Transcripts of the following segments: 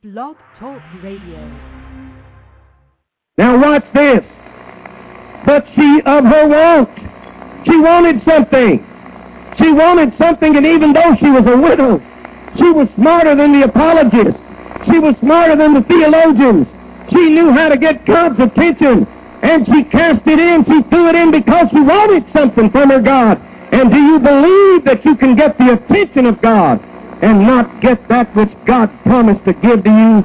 Blog Talk Radio. Now watch this. But she of her want. She wanted something. She wanted something, and even though she was a widow, she was smarter than the apologists. She was smarter than the theologians. She knew how to get God's attention, and she cast it in. She threw it in because she wanted something from her God. And do you believe that you can get the attention of God and not get that which God promised to give to you?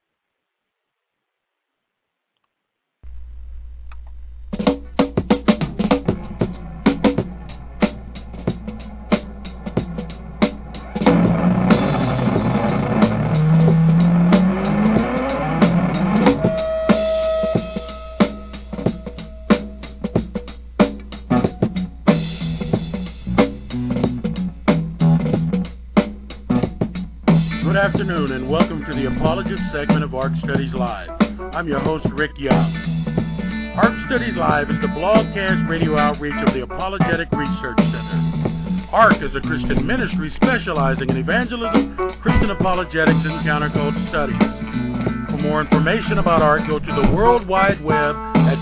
Good afternoon and welcome to the Apologist segment of ARC Studies Live. I'm your host, Rick Young. ARC Studies Live is the blogcast radio outreach of the Apologetic Research Center. ARC is a Christian ministry specializing in evangelism, Christian apologetics, and counterculture studies. For more information about ARC, go to the World Wide Web at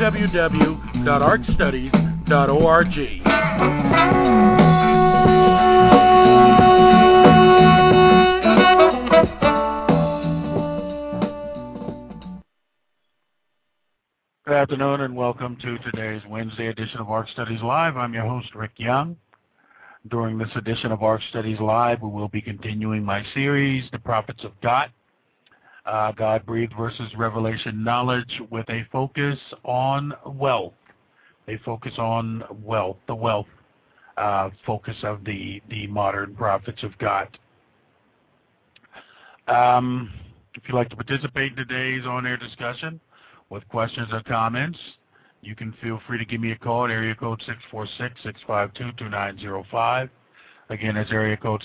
www.arcstudies.org. Good afternoon and welcome to today's Wednesday edition of ARC Studies Live. I'm your host, Rick Young. During this edition of ARC Studies Live, we will be continuing my series, The Prophets of God, God-breathed versus revelation knowledge, with a focus on wealth. A focus on wealth, the wealth focus of the modern prophets of God. If you'd like to participate in today's on-air discussion, with questions or comments, you can feel free to give me a call at area code 646-652-2905. Again, that's area code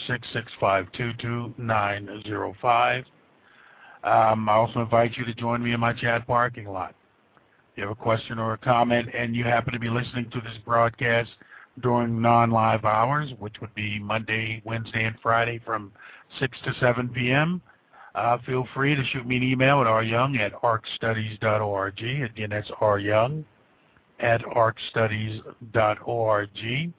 646-652-2905. I also invite you to join me in my chat parking lot. If you have a question or a comment and you happen to be listening to this broadcast during non-live hours, which would be Monday, Wednesday, and Friday from 6 to 7 p.m., feel free to shoot me an email at ryoung@arcstudies.org. Again, that's ryoung@arcstudies.org.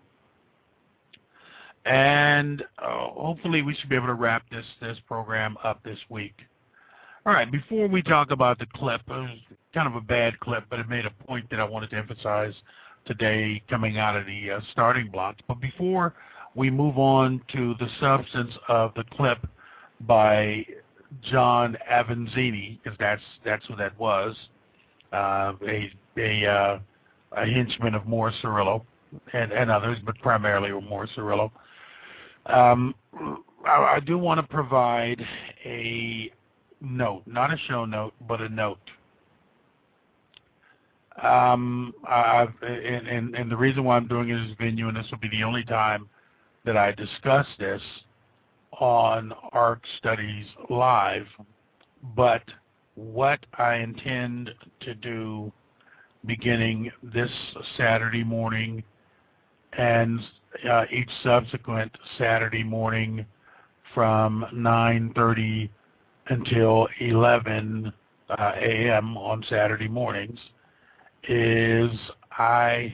And hopefully we should be able to wrap this program up this week. All right, before we talk about the clip, it was kind of a bad clip, but it made a point that I wanted to emphasize today coming out of the starting blocks. But before we move on to the substance of the clip by John Avanzini, because that's who that was, a henchman of Morris Cerullo and others, but primarily Morris Cerullo. I do want to provide a note, not a show note, but a note. And the reason why I'm doing it in this venue, and this will be the only time that I discuss this on ARC Studies Live, but what I intend to do beginning this Saturday morning and each subsequent Saturday morning from 9:30 until 11 a.m. on Saturday mornings is I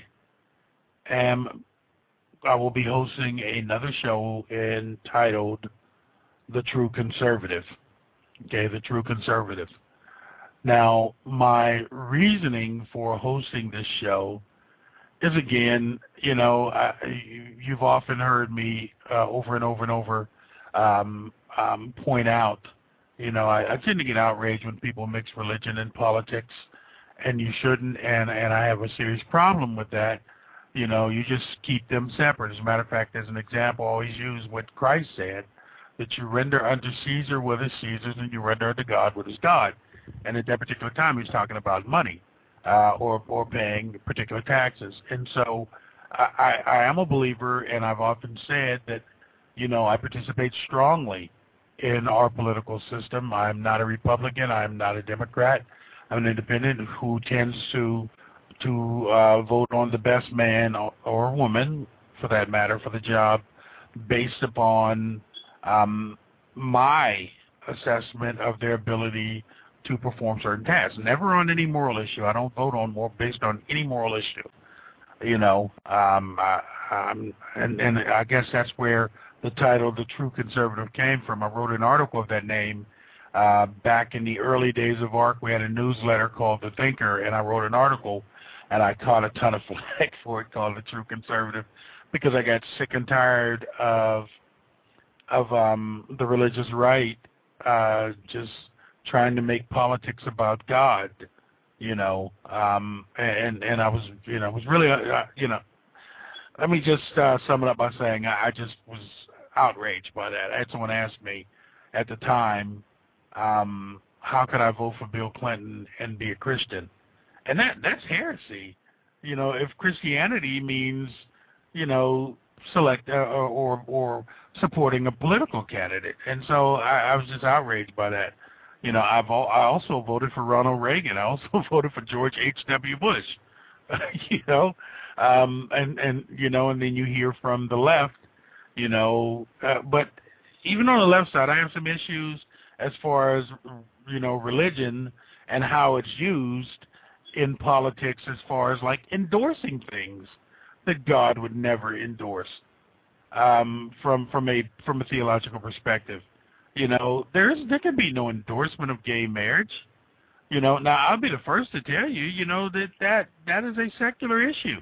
will be hosting another show entitled The True Conservative. Okay, The True Conservative. Now, my reasoning for hosting this show is, again, you've often heard me over and over and over point out, I tend to get outraged when people mix religion and politics, and you shouldn't, and I have a serious problem with that. You just keep them separate. As a matter of fact, as an example, I always use what Christ said, that you render unto Caesar what is Caesar's and you render unto God what is God. And at that particular time, he was talking about money or paying particular taxes. And so I am a believer, and I've often said that, I participate strongly in our political system. I'm not a Republican. I'm not a Democrat. I'm an independent who tends to vote on the best man or woman, for that matter, for the job, based upon my assessment of their ability to perform certain tasks. Never on any moral issue. I don't vote on based on any moral issue. And I guess that's where the title "The True Conservative" came from. I wrote an article of that name back in the early days of ARC. We had a newsletter called The Thinker, and I wrote an article, and I caught a ton of flack for it, called "The True Conservative," because I got sick and tired of the religious right just trying to make politics about God, and I was, was really, let me just sum it up by saying I just was outraged by that. I had someone ask me at the time, how could I vote for Bill Clinton and be a Christian? And that's heresy. If Christianity means, select or supporting a political candidate. And so I was just outraged by that. I also voted for Ronald Reagan. I also voted for George H.W. Bush. And then you hear from the left, but even on the left side, I have some issues as far as, religion and how it's used in politics, as far as like endorsing things that God would never endorse, from a theological perspective. There can be no endorsement of gay marriage. Now I'll be the first to tell you, that is a secular issue.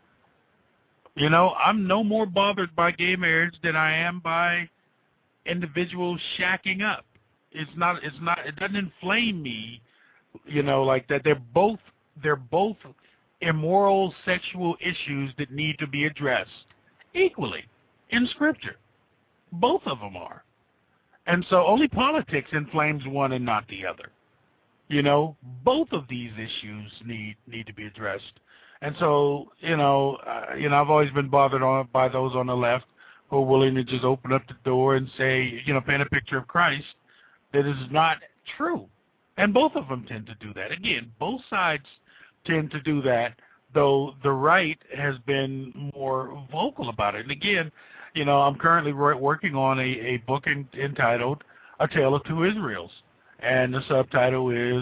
I'm no more bothered by gay marriage than I am by individuals shacking up. It doesn't inflame me, like that. They're both immoral sexual issues that need to be addressed equally in Scripture. Both of them are. And so only politics inflames one and not the other. Both of these issues need to be addressed. And so, I've always been bothered by those on the left who are willing to just open up the door and say, paint a picture of Christ that is not true. And both of them tend to do that. Again, both sides tend to do that, though the right has been more vocal about it. And again, I'm currently working on a book entitled A Tale of Two Israels. And the subtitle is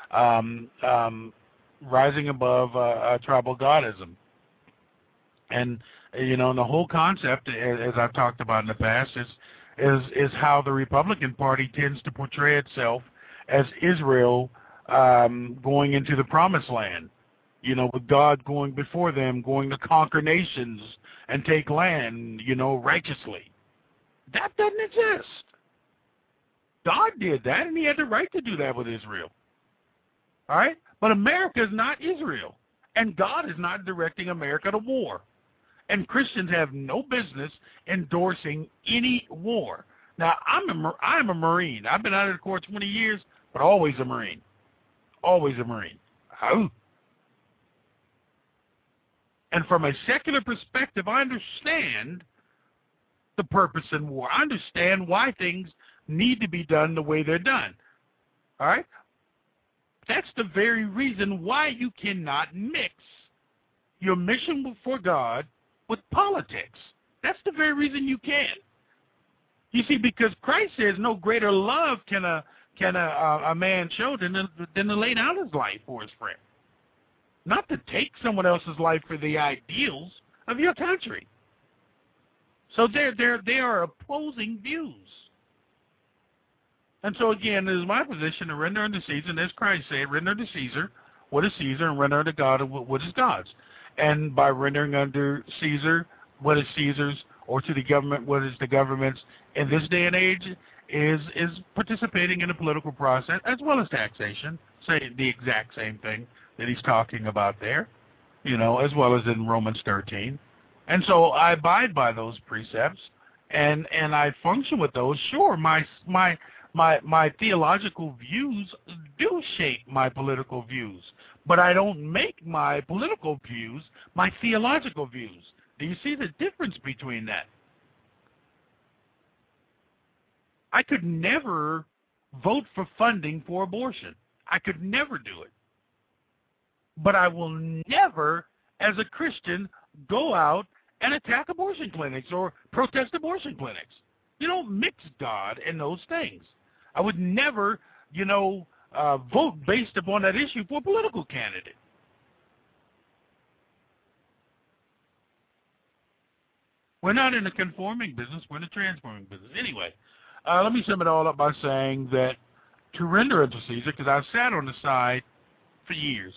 Rising Above Tribal Godism. And, the whole concept, as I've talked about in the past, is how the Republican Party tends to portray itself as Israel going into the Promised Land, with God going before them, going to conquer nations and take land, righteously. That doesn't exist. God did that, and he had the right to do that with Israel. All right? But America is not Israel, and God is not directing America to war. And Christians have no business endorsing any war. Now, I'm a Marine. I've been out of the Corps 20 years, but always a Marine. Always a Marine. Oh. And from a secular perspective, I understand the purpose in war. I understand why things need to be done the way they're done. All right? That's the very reason why you cannot mix your mission for God with politics. That's the very reason you can't. You see, because Christ says no greater love can a man show than to lay down his life for his friend. Not to take someone else's life for the ideals of your country. So they are opposing views. And so again, it is my position to render unto Caesar, as Christ said, render unto Caesar what is Caesar, and render unto God what is God's. And by rendering unto Caesar what is Caesar's, or to the government what is the government's, in this day and age, is participating in the political process as well as taxation, say the exact same thing that he's talking about there, as well as in Romans 13. And so I abide by those precepts, and I function with those. Sure, my theological views do shape my political views, but I don't make my political views my theological views. Do you see the difference between that? I could never vote for funding for abortion. I could never do it. But I will never, as a Christian, go out and attack abortion clinics or protest abortion clinics. You don't mix God and those things. I would never, vote based upon that issue for a political candidate. We're not in the conforming business. We're in the transforming business. Anyway, let me sum it all up by saying that to render unto Caesar, because I've sat on the side for years,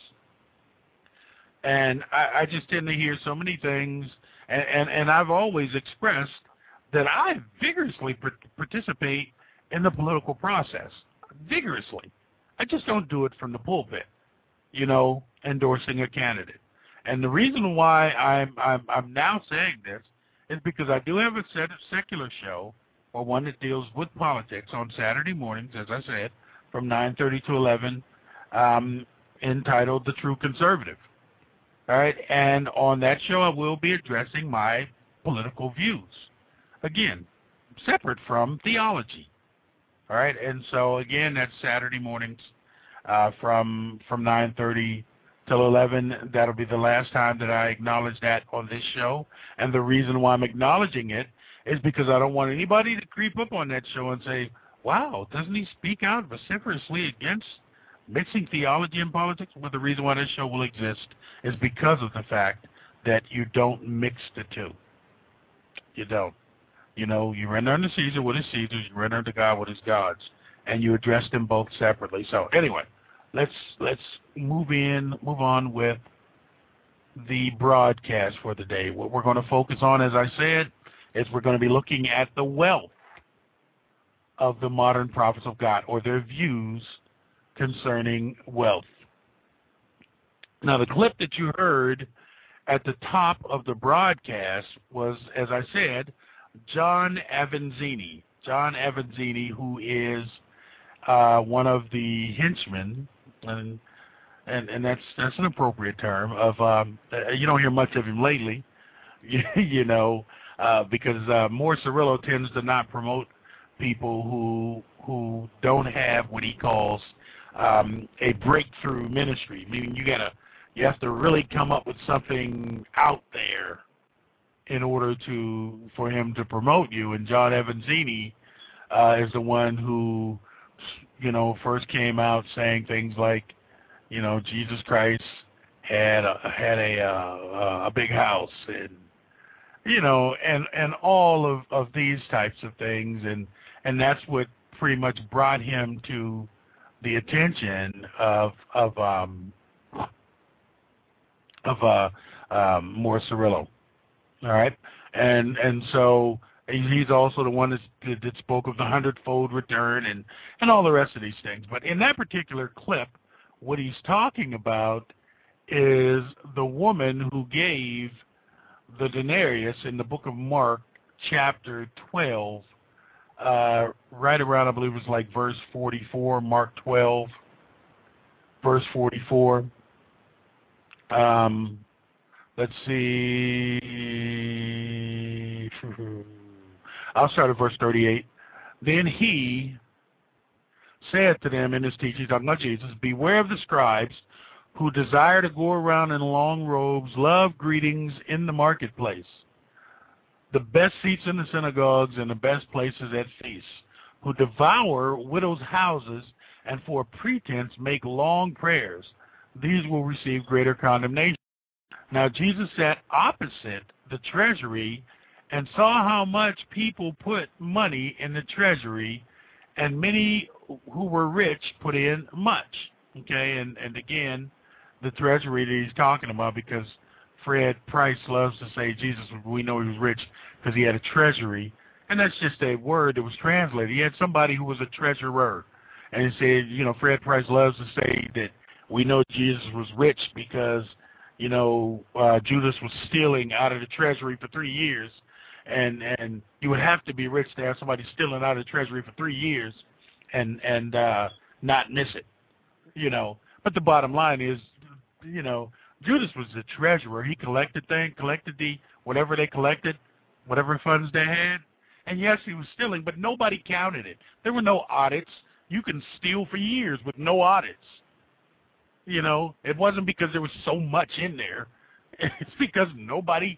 and I just tend to hear so many things, and I've always expressed that I vigorously participate in the political process. Vigorously. I just don't do it from the pulpit, endorsing a candidate. And the reason why I'm now saying this is because I do have a secular show, or one that deals with politics, on Saturday mornings, as I said, from 9:30 to 11, entitled The True Conservative. All right, and on that show I will be addressing my political views. Again, separate from theology. All right, and so again, that's Saturday mornings from 9:30 till 11. That'll be the last time that I acknowledge that on this show. And the reason why I'm acknowledging it is because I don't want anybody to creep up on that show and say, wow, doesn't he speak out vociferously against mixing theology and politics? Well, the reason why this show will exist is because of the fact that you don't mix the two. You don't. You render unto Caesar what is Caesar's, you render unto God what is God's, and you address them both separately. So anyway, let's move on with the broadcast for the day. What we're going to focus on, as I said, is we're going to be looking at the wealth of the modern prophets of God, or their views concerning wealth. Now, the clip that you heard at the top of the broadcast was, as I said, John Avanzini. John Avanzini, who is one of the henchmen, and that's an appropriate term, of you don't hear much of him lately, because Morris Cerullo tends to not promote people who don't have what he calls a breakthrough ministry, meaning you have to really come up with something out there in order for him to promote you. And John Avanzini is the one who, first came out saying things like, Jesus Christ had a big house, and all of these types of things, and that's what pretty much brought him to the attention of Morris Cerullo. All right, and so he's also the one that spoke of the 100-fold return and all the rest of these things. But in that particular clip, what he's talking about is the woman who gave the denarius in the book of Mark, chapter 12, right around, I believe it was like verse 44, Mark 12, verse 44. Let's see. I'll start at verse 38. Then he said to them in his teaching, talking about Jesus, beware of the scribes who desire to go around in long robes, love greetings in the marketplace, the best seats in the synagogues and the best places at feasts, who devour widows' houses and for pretense make long prayers. These will receive greater condemnation. Now Jesus sat opposite the treasury and saw how much people put money in the treasury, and many who were rich put in much. Okay, and again, the treasury that he's talking about, because Fred Price loves to say Jesus, we know he was rich because he had a treasury, and that's just a word that was translated. He had somebody who was a treasurer, and he said, Fred Price loves to say that we know Jesus was rich because Judas was stealing out of the treasury for 3 years, and you would have to be rich to have somebody stealing out of the treasury for 3 years and not miss it, But the bottom line is, Judas was the treasurer. He collected whatever they collected, whatever funds they had, and yes, he was stealing, but nobody counted it. There were no audits. You can steal for years with no audits. It wasn't because there was so much in there. It's because nobody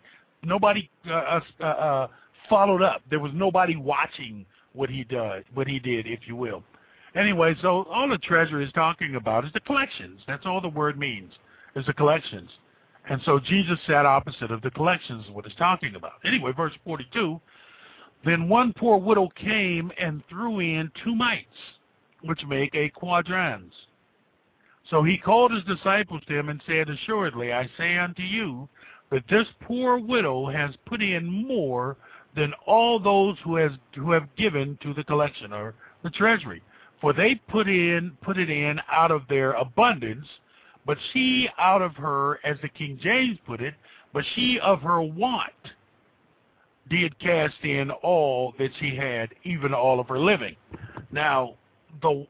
followed up. There was nobody watching what he did, if you will. Anyway, so all the treasury is talking about is the collections. That's all the word means, is the collections. And so Jesus sat opposite of the collections is what it's talking about. Anyway, verse 42, then one poor widow came and threw in 2 mites, which make a quadrans. So he called his disciples to him and said, assuredly, I say unto you, that this poor widow has put in more than all those who have given to the collection or the treasury. For they put it in out of their abundance, but she out of her, as the King James put it, but she of her want did cast in all that she had, even all of her living. Now, when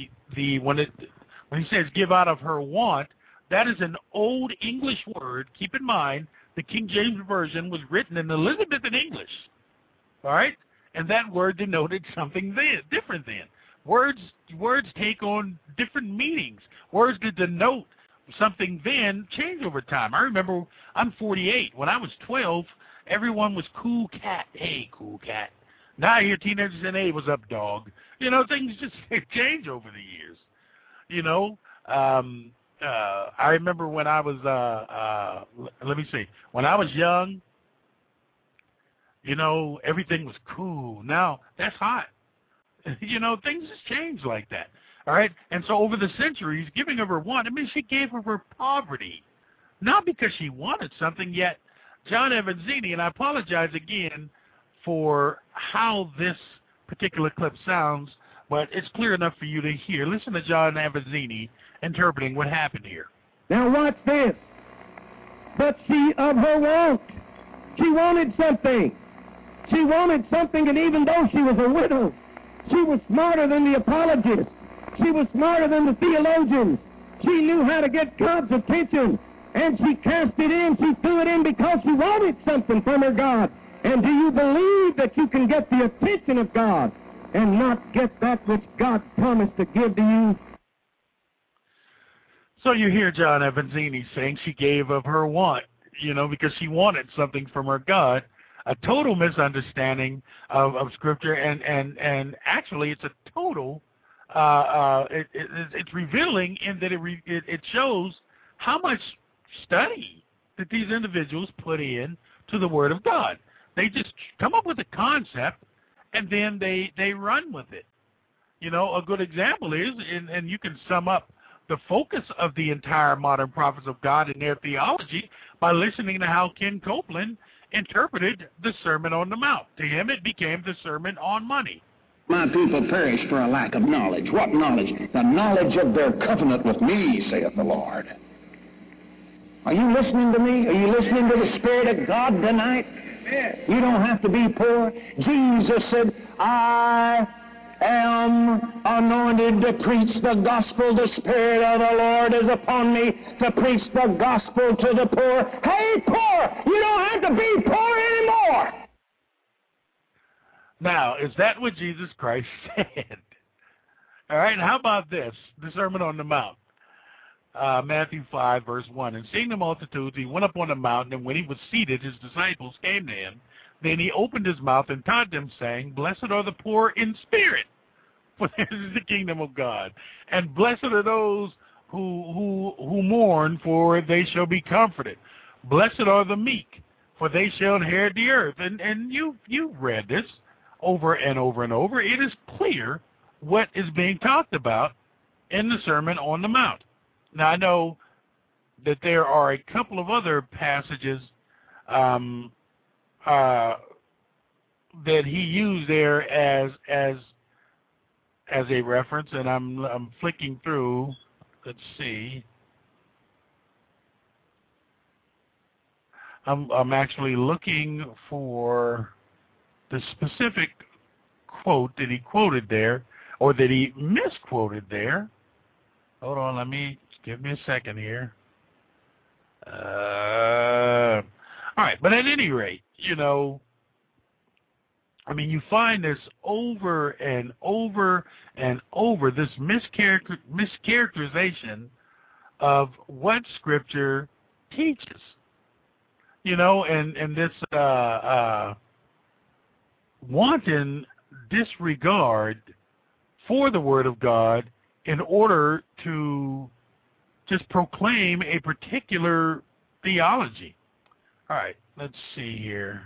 he says give out of her want, that is an old English word. Keep in mind, the King James Version was written in Elizabethan English. All right? And that word denoted something different then. Words take on different meanings. Words that denote something then change over time. I remember, I'm 48. When I was 12, everyone was cool cat. Hey, cool cat. Now I hear teenagers saying, hey, what's up, dog? You know, things just change over the years. You know, I remember when I was, when I was young, you know, everything was cool. Now, that's hot. You know, things just change like that. All right? And so over the centuries, giving of her want, I mean, she gave of her poverty. Not because she wanted something, yet John Avanzini, and I apologize again for how this particular clip sounds, but it's clear enough for you to hear. Listen to John Avanzini interpreting what happened here. Now watch this. But she of her want, she wanted something. She wanted something, and even though she was a widow, she was smarter than the apologists. She was smarter than the theologians. She knew how to get God's attention, and she cast it in. She threw it in because she wanted something from her God. And do you believe that you can get the attention of God and not get that which God promised to give to you? So you hear John Avanzini saying she gave of her want, you know, because she wanted something from her God. A total misunderstanding of Scripture, and actually it's a total, it's revealing in that it shows how much study that these individuals put in to the Word of God. They just come up with a concept, and then they run with it. You know, a good example is, and you can sum up the focus of the entire modern prophets of God in their theology by listening to how Ken Copeland interpreted the Sermon on the Mount. To him, it became the Sermon on Money. My people perish for a lack of knowledge. What knowledge? The knowledge of their covenant with me, saith the Lord. Are you listening to me? Are you listening to the Spirit of God tonight? You don't have to be poor. Jesus said, I am anointed to preach the gospel. The Spirit of the Lord is upon me to preach the gospel to the poor. Hey, poor, you don't have to be poor anymore. Now, is that what Jesus Christ said? All right, how about this? The Sermon on the Mount. Matthew 5, verse 1. And seeing the multitudes, he went up on the mountain, and when he was seated, his disciples came to him. Then he opened his mouth and taught them, saying, Blessed are the poor in spirit, for theirs is the kingdom of God. And blessed are those who mourn, for they shall be comforted. Blessed are the meek, for they shall inherit the earth. And you've read this over and over and over. It is clear what is being talked about in the Sermon on the Mount. Now, I know that there are a couple of other passages that he used there as a reference, and I'm flicking through. Let's see. I'm actually looking for the specific quote that he quoted there, or that he misquoted there. Hold on, give me a second here. All right, but at any rate, you know, I mean, you find this over and over and over, this mischaracterization of what Scripture teaches. You know, and this wanton disregard for the Word of God in order to just proclaim a particular theology. All right, let's see here.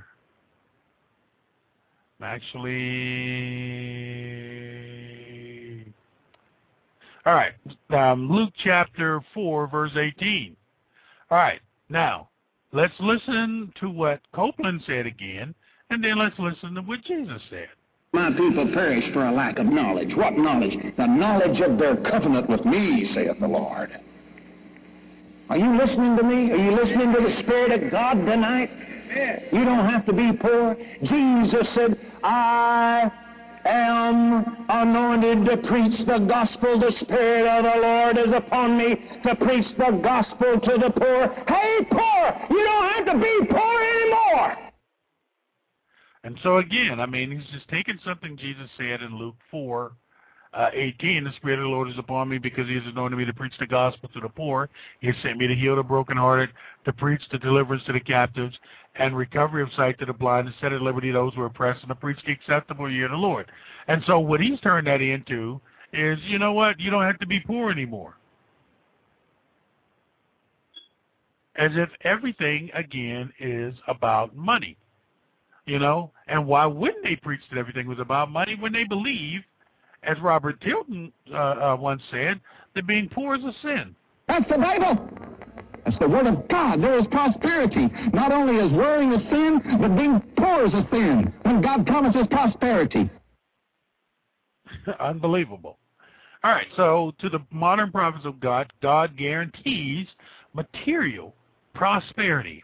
Actually, all right, Luke chapter 4, verse 18. All right, now, let's listen to what Copeland said again, and then let's listen to what Jesus said. My people perish for a lack of knowledge. What knowledge? The knowledge of their covenant with me, saith the Lord. Are you listening to me? Are you listening to the Spirit of God tonight? You don't have to be poor. Jesus said, I am anointed to preach the gospel. The Spirit of the Lord is upon me to preach the gospel to the poor. Hey, poor, you don't have to be poor anymore. And so again, I mean, he's just taking something Jesus said in Luke 4, 18, the Spirit of the Lord is upon me because he has anointed me to preach the gospel to the poor. He has sent me to heal the brokenhearted, to preach the deliverance to the captives, and recovery of sight to the blind, to set at liberty those who are oppressed, and to preach the acceptable year of the Lord. And so what he's turned that into is, you know what, you don't have to be poor anymore. As if everything, again, is about money. You know, and why wouldn't they preach that everything was about money when they believe, as Robert Tilton once said, that being poor is a sin? That's the Bible. That's the Word of God. There is prosperity. Not only is worrying a sin, but being poor is a sin when God promises prosperity. Unbelievable. All right, so to the modern prophets of God, God guarantees material prosperity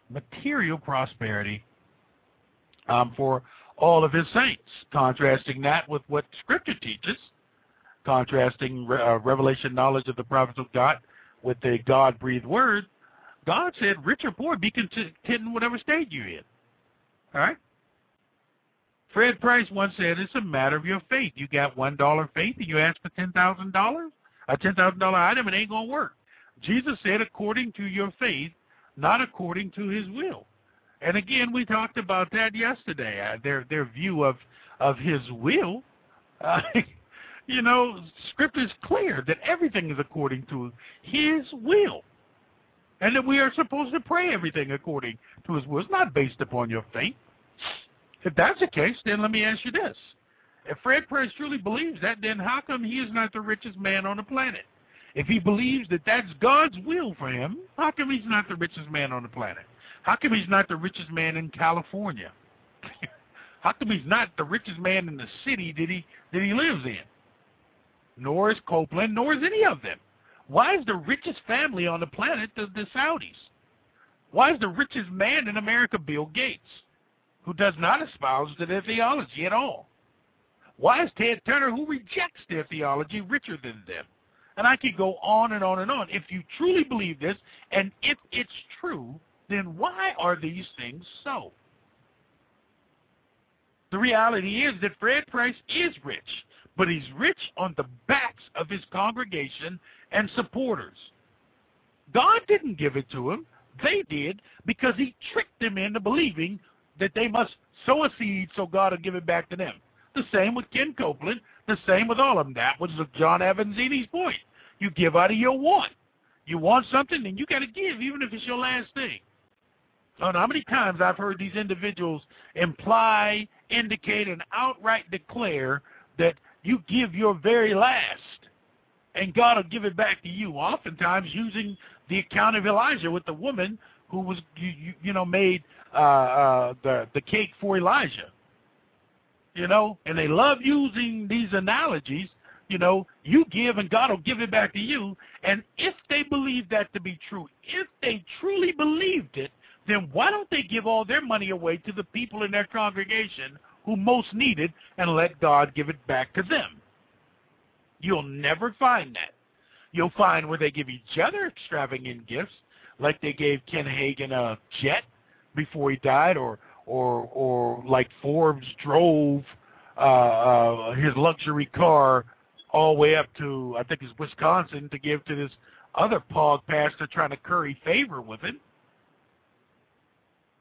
for all of his saints, contrasting that with what Scripture teaches, contrasting revelation knowledge of the prophets of God with the God-breathed word. God said, rich or poor, be content in whatever state you're in. All right? Fred Price once said, it's a matter of your faith. You got $1 faith and you ask for $10,000, a $10,000 item, it ain't going to work. Jesus said, according to your faith, not according to his will. And again, we talked about that yesterday. Their view of his will, you know, Scripture is clear that everything is according to his will. And that we are supposed to pray everything according to his will. It's not based upon your faith. If that's the case, then let me ask you this. If Fred Price truly believes that, then how come he is not the richest man on the planet? If he believes that that's God's will for him, how come he's not the richest man on the planet? How come he's not the richest man in California? How come he's not the richest man in the city that he lives in? Nor is Copeland, nor is any of them. Why is the richest family on the planet the Saudis? Why is the richest man in America Bill Gates, who does not espouse their theology at all? Why is Ted Turner, who rejects their theology, richer than them? And I could go on and on and on. If you truly believe this, and if it's true, then why are these things so? The reality is that Fred Price is rich, but he's rich on the backs of his congregation and supporters. God didn't give it to him. They did, because he tricked them into believing that they must sow a seed so God will give it back to them. The same with Ken Copeland, the same with all of them. That was John Avanzini's point. You give out of your want. You want something, then you got to give, even if it's your last thing. I don't know how many times I've heard these individuals imply, indicate, and outright declare that you give your very last, and God will give it back to you, oftentimes using the account of Elijah with the woman who was, made the cake for Elijah. You know, and they love using these analogies. You know, you give and God will give it back to you. And if they believe that to be true, if they truly believed it, then why don't they give all their money away to the people in their congregation who most need it and let God give it back to them? You'll never find that. You'll find where they give each other extravagant gifts, like they gave Ken Hagin a jet before he died, or like Forbes drove his luxury car all the way up to, I think it's Wisconsin, to give to this other pog pastor trying to curry favor with him.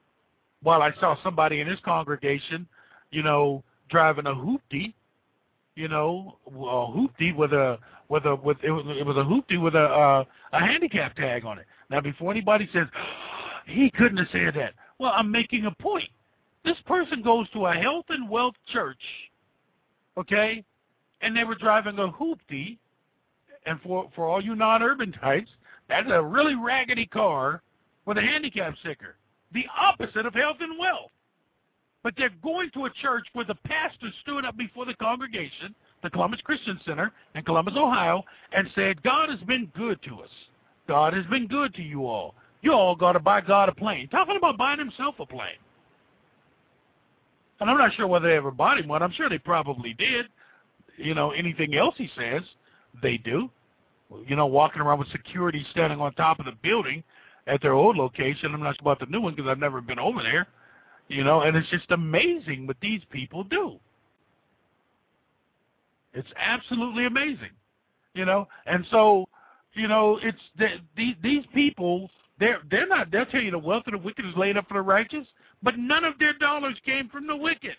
While I saw somebody in his congregation, driving a hoopty, you know, a hoopty with a hoopty with a handicap tag on it. Now, before anybody says he couldn't have said that, well, I'm making a point. This person goes to a health and wealth church, okay, and they were driving a hoopty, and for all you non-urban types, that's a really raggedy car with a handicap sticker, the opposite of health and wealth. But they're going to a church where the pastor stood up before the congregation, the Columbus Christian Center in Columbus, Ohio, and said, God has been good to us. God has been good to you all. You all got to buy God a plane. Talking about buying himself a plane. And I'm not sure whether they ever bought him one. I'm sure they probably did. You know, anything else he says, they do. You know, walking around with security standing on top of the building at their old location. I'm not sure about the new one because I've never been over there. You know, and it's just amazing what these people do. It's absolutely amazing. You know, and so, you know, it's these people, they're not, they'll tell you the wealth of the wicked is laid up for the righteous, but none of their dollars came from the wicked.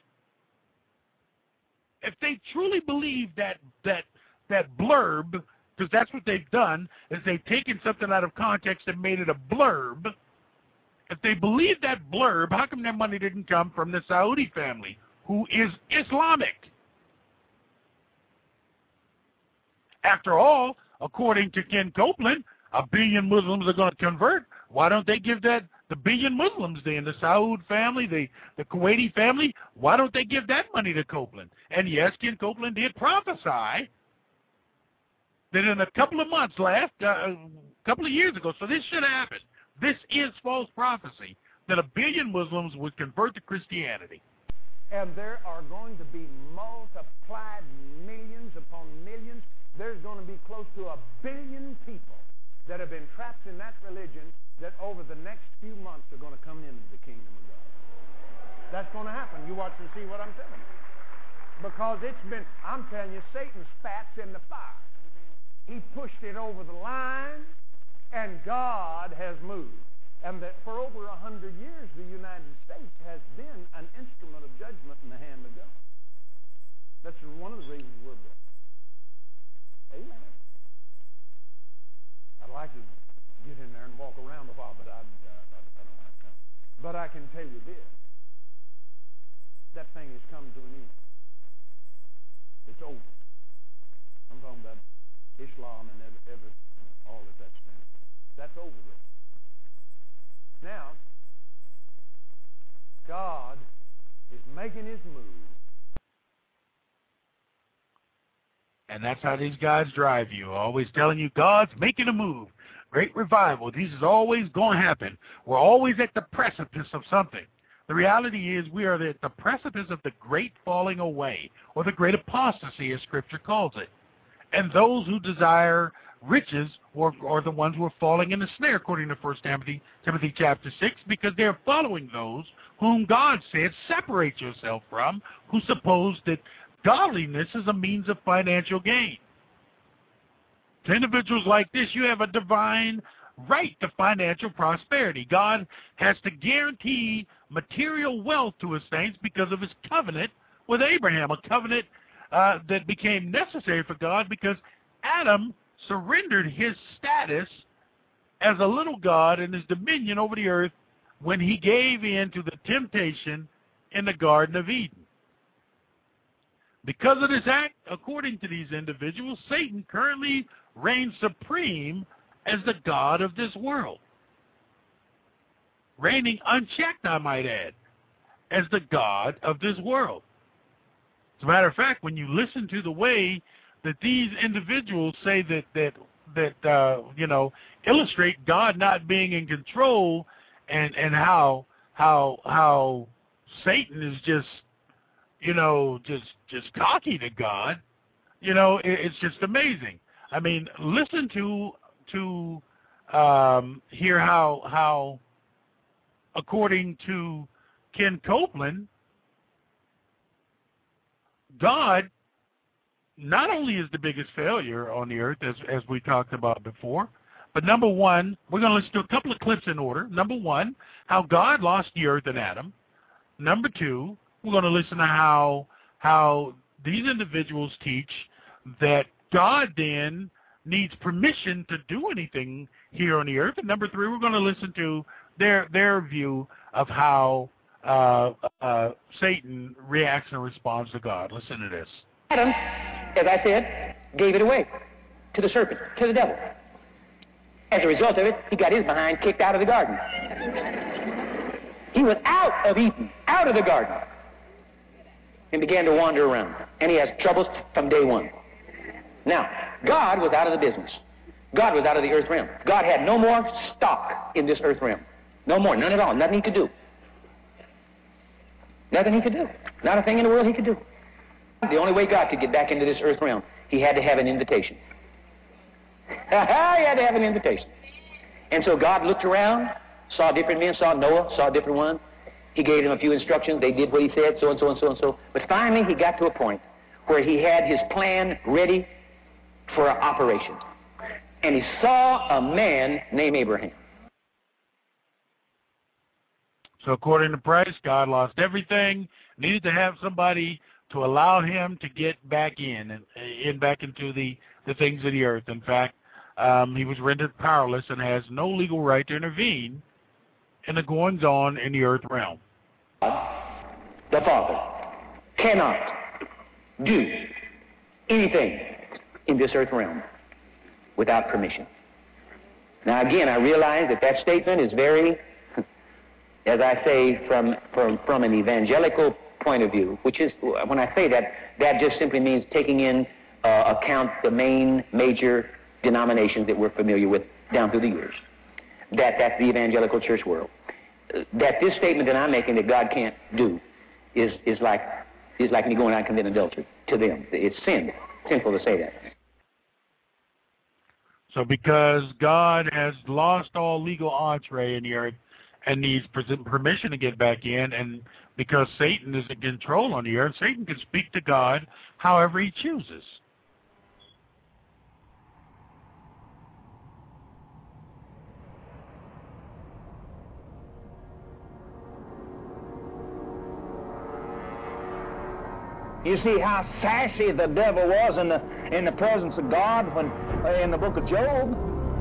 If they truly believe that blurb, because that's what they've done, is they've taken something out of context and made it a blurb. If they believe that blurb, how come their money didn't come from the Saudi family, who is Islamic? After all, according to Ken Copeland, 1 billion Muslims are going to convert. Why don't they give that, the billion Muslims then, the Saud family, the Kuwaiti family, why don't they give that money to Copeland? And yes, Ken Copeland did prophesy that in a couple of months a couple of years ago, so this should happen. This is false prophecy, that 1 billion Muslims would convert to Christianity. And there are going to be multiplied millions upon millions. There's going to be close to 1 billion people that have been trapped in that religion that over the next few months are going to come into the kingdom of God. That's going to happen. You watch and see what I'm telling you. Because it's been, I'm telling you, Satan spats in the fire. He pushed it over the line, and God has moved. And that for over 100 years, the United States has been an instrument of judgment in the hand of God. That's one of the reasons we're blessed. Amen. I'd like to get in there and walk around a while, but I don't have time. But I can tell you this. That thing has come to an end. It's over. I'm talking about Islam and all of that stuff. That's over with. Now, God is making his move. And that's how these guys drive you, always telling you God's making a move. Great revival. This is always going to happen. We're always at the precipice of something. The reality is we are at the precipice of the great falling away, or the great apostasy, as Scripture calls it. And those who desire riches are the ones who are falling in the snare, according to 1 Timothy chapter 6, because they're following those whom God said, separate yourself from, who suppose that godliness is a means of financial gain. To individuals like this, you have a divine right to financial prosperity. God has to guarantee material wealth to his saints because of his covenant with Abraham, a covenant that became necessary for God because Adam surrendered his status as a little God and his dominion over the earth when he gave in to the temptation in the Garden of Eden. Because of this act, according to these individuals, Satan currently reigns supreme as the God of this world. Reigning unchecked, I might add, as the God of this world. As a matter of fact, when you listen to the way that these individuals say that illustrate God not being in control, and how Satan is just cocky to God, it's just amazing. I mean, listen to hear how according to Ken Copeland, God not only is the biggest failure on the earth, as we talked about before, but number one, we're going to listen to a couple of clips in order. Number one, how God lost the earth and Adam. Number two, we're going to listen to how these individuals teach that God then needs permission to do anything here on the earth. And number three, we're going to listen to their view of how Satan reacts and responds to God. Listen to this. Adam, as I said, gave it away to the serpent, to the devil. As a result of it, he got his behind kicked out of the garden. He was out of Eden, out of the garden, and began to wander around. And he has troubles from day one. Now, God was out of the business. God was out of the earth realm. God had no more stock in this earth realm. No more, none at all, nothing he could do. Nothing he could do. Not a thing in the world he could do. The only way God could get back into this earth realm, he had to have an invitation. He had to have an invitation. And so God looked around, saw different men, saw Noah, saw a different one. He gave them a few instructions. They did what he said, so and so and so and so. But finally, he got to a point where he had his plan ready for an operation. And he saw a man named Abraham. So according to Price, God lost everything, needed to have somebody to allow him to get back in back into the things of the earth. In fact, he was rendered powerless and has no legal right to intervene in the goings-on in the earth realm. The Father cannot do anything in this earth realm without permission. Now, again, I realize that statement is very, as I say, from an evangelical point of view, which is, when I say that, that just simply means taking in account the main major denominations that we're familiar with down through the years. That's the evangelical church world. That this statement that I'm making that God can't do is like me going out and committing adultery to them. It's sinful to say that. So because God has lost all legal entree in the earth and needs permission to get back in, and because Satan is in control on the earth, Satan can speak to God however he chooses. You see how sassy the devil was in the presence of God when in the book of Job.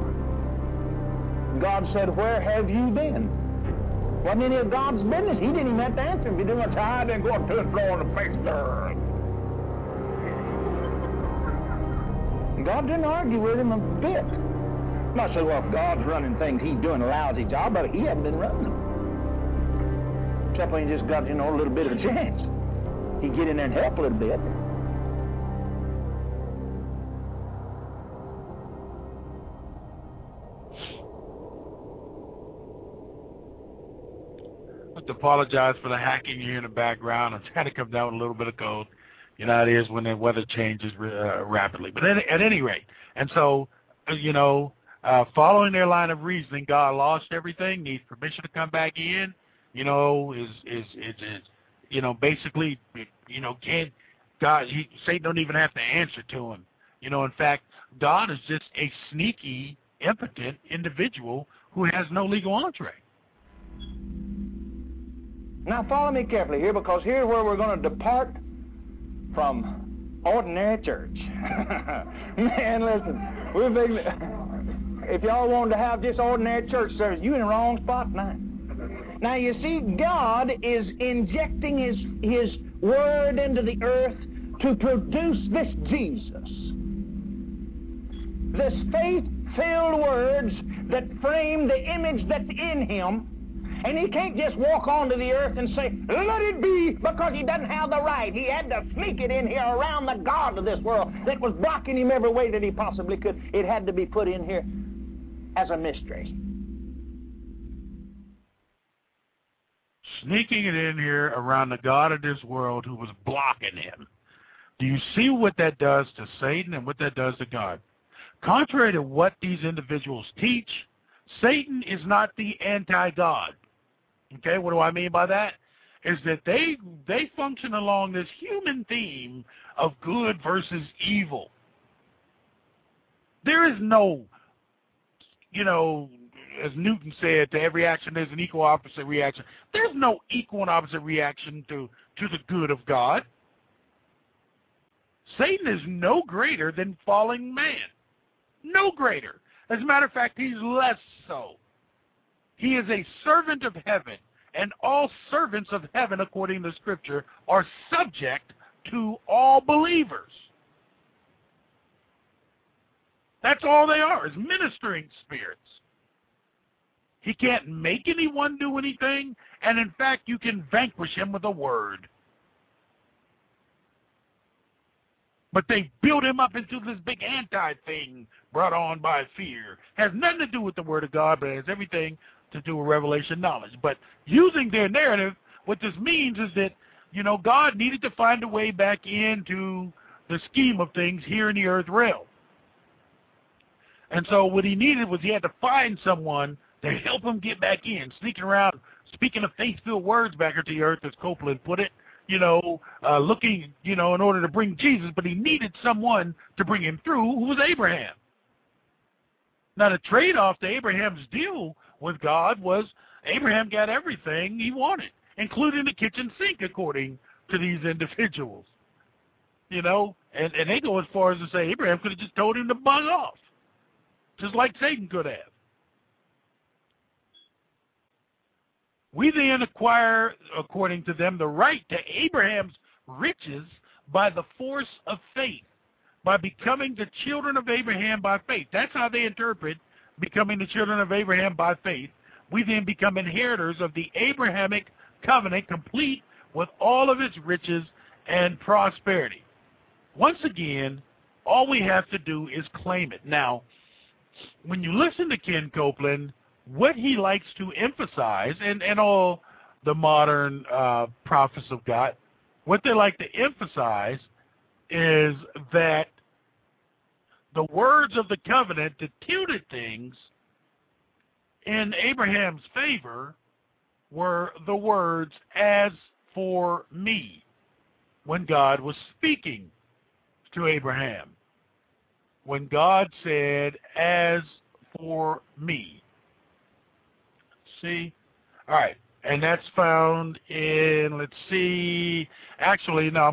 God said, "Where have you been?" Wasn't any of God's business. He didn't even have to answer him. If you do much higher, then go up to and fro on the face of the earth. And God didn't argue with him a bit. Not say, well, if God's running things, he's doing a lousy job, but he hadn't been running them. Except when he just got, a little bit of a chance. He'd get in there and help a little bit. I have to apologize for the hacking here in the background. I'm trying to come down with a little bit of cold. It is when the weather changes rapidly. But at any rate, and so, following their line of reasoning, God lost everything, needs permission to come back in, basically, can't God? Satan don't even have to answer to him. In fact, God is just a sneaky, impotent individual who has no legal entree. Now follow me carefully here, because here's where we're going to depart from ordinary church. Man, listen, if y'all wanted to have just ordinary church service, you're in the wrong spot now. Now, you see, God is injecting His Word into the earth to produce this Jesus. This faith-filled words that frame the image that's in Him. And He can't just walk onto the earth and say, "Let it be," because He doesn't have the right. He had to sneak it in here around the God of this world that was blocking Him every way that He possibly could. It had to be put in here as a mystery. Sneaking it in here around the God of this world who was blocking Him. Do you see what that does to Satan and what that does to God? Contrary to what these individuals teach, Satan is not the anti-God. Okay, what do I mean by that? Is that they function along this human theme of good versus evil. There is no, as Newton said, to every action there's an equal opposite reaction. There's no equal and opposite reaction to the good of God. Satan is no greater than fallen man. No greater. As a matter of fact, he's less so. He is a servant of heaven, and all servants of heaven, according to Scripture, are subject to all believers. That's all they are, is ministering spirits. He can't make anyone do anything, and in fact, you can vanquish him with a word. But they build him up into this big anti-thing brought on by fear. Has nothing to do with the Word of God, but it has everything to do with revelation knowledge. But using their narrative, what this means is that, God needed to find a way back into the scheme of things here in the earth realm. And so what he needed was he had to find someone to help him get back in, sneaking around, speaking of faith-filled words back into the earth, as Copeland put it, looking, in order to bring Jesus, but he needed someone to bring him through who was Abraham. Now, the trade-off to Abraham's deal with God was Abraham got everything he wanted, including the kitchen sink, according to these individuals. And they go as far as to say Abraham could have just told him to bug off, just like Satan could have. We then acquire, according to them, the right to Abraham's riches by the force of faith, by becoming the children of Abraham by faith. That's how they interpret becoming the children of Abraham by faith. We then become inheritors of the Abrahamic covenant, complete with all of its riches and prosperity. Once again, all we have to do is claim it. Now, when you listen to Ken Copeland, what he likes to emphasize, and all the modern prophets of God, what they like to emphasize is that the words of the covenant that tilted things in Abraham's favor were the words, "as for me," when God was speaking to Abraham. When God said, "as for me." See? All right. And that's found in, let's see. Actually, no,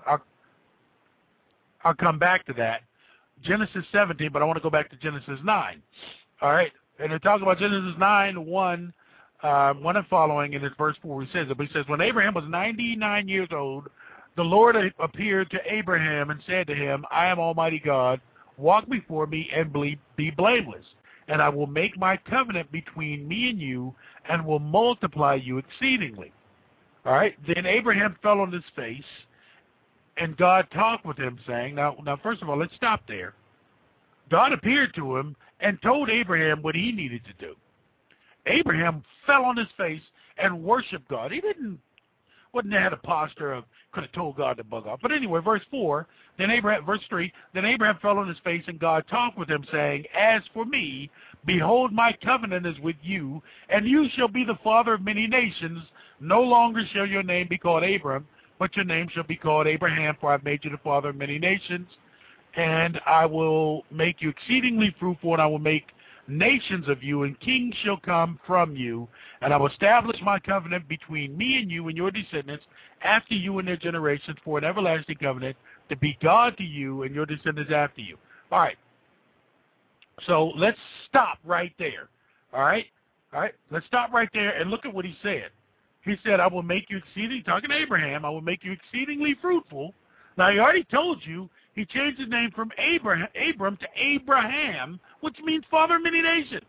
I'll come back to that. Genesis 17, but I want to go back to Genesis 9. All right. And they're talking about Genesis 9, 1 and following, and it's verse 4. He says it. But he says, when Abraham was 99 years old, the Lord appeared to Abraham and said to him, "I am Almighty God. Walk before me and be blameless. And I will make my covenant between me and you, and will multiply you exceedingly." All right. Then Abraham fell on his face, and God talked with him, saying, now, first of all, let's stop there. God appeared to him and told Abraham what he needed to do. Abraham fell on his face and worshiped God. He wasn't had a posture of could have told God to bug off. But anyway, verse 4, verse 3, then Abraham fell on his face, and God talked with him, saying, "As for me, behold, my covenant is with you, and you shall be the father of many nations. No longer shall your name be called Abram, but your name shall be called Abraham, for I have made you the father of many nations. And I will make you exceedingly fruitful, and I will make nations of you, and kings shall come from you. And I will establish my covenant between me and you and your descendants after you and their generations for an everlasting covenant, to be God to you and your descendants after you." All right. So let's stop right there. All right? All right? Let's stop right there and look at what he said. He said, "I will make you exceedingly," talking to Abraham, "I will make you exceedingly fruitful." Now, he already told you he changed his name from Abram to Abraham, which means father of many nations.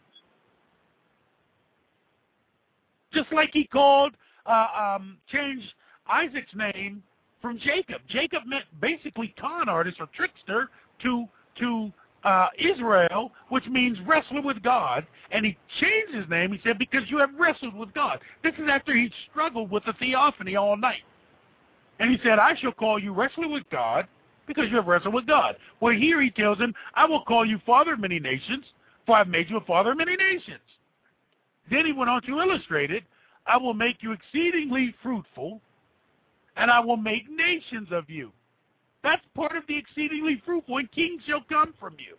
Just like he changed Isaac's name from Jacob. Jacob meant basically con artist or trickster to Israel, which means wrestler with God. And he changed his name, he said, because you have wrestled with God. This is after he struggled with the theophany all night. And he said, "I shall call you wrestler with God, because you have wrestled with God." Well, here he tells him, "I will call you father of many nations, for I have made you a father of many nations." Then he went on to illustrate it. "I will make you exceedingly fruitful, and I will make nations of you." That's part of the exceedingly fruitful, and kings shall come from you.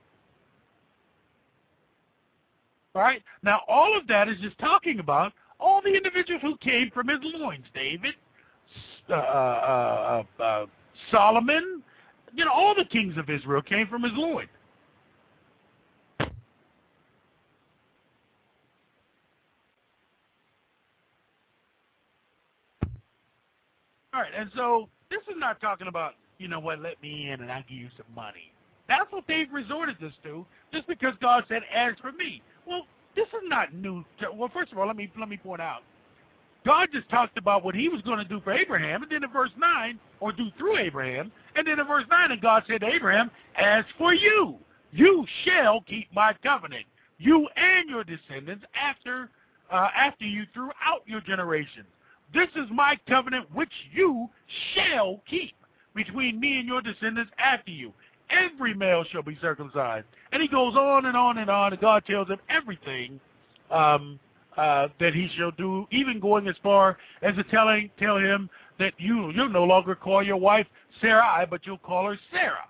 All right? Now, all of that is just talking about all the individuals who came from his loins. David, Solomon, all the kings of Israel came from his loin. All right, and so this is not talking about, let me in and I'll give you some money. That's what they've resorted this to, just because God said, as for me. Well, this is not new. Well, first of all, let me point out. God just talked about what he was going to do for Abraham, and then in verse 9, or do through Abraham, and then in verse 9, and God said to Abraham, as for you, you shall keep my covenant, you and your descendants after you throughout your generations. This is my covenant which you shall keep between me and your descendants after you. Every male shall be circumcised. And he goes on and on and on, and God tells him everything that he shall do, even going as far as to tell him that you'll no longer call your wife Sarai, but you'll call her Sarah.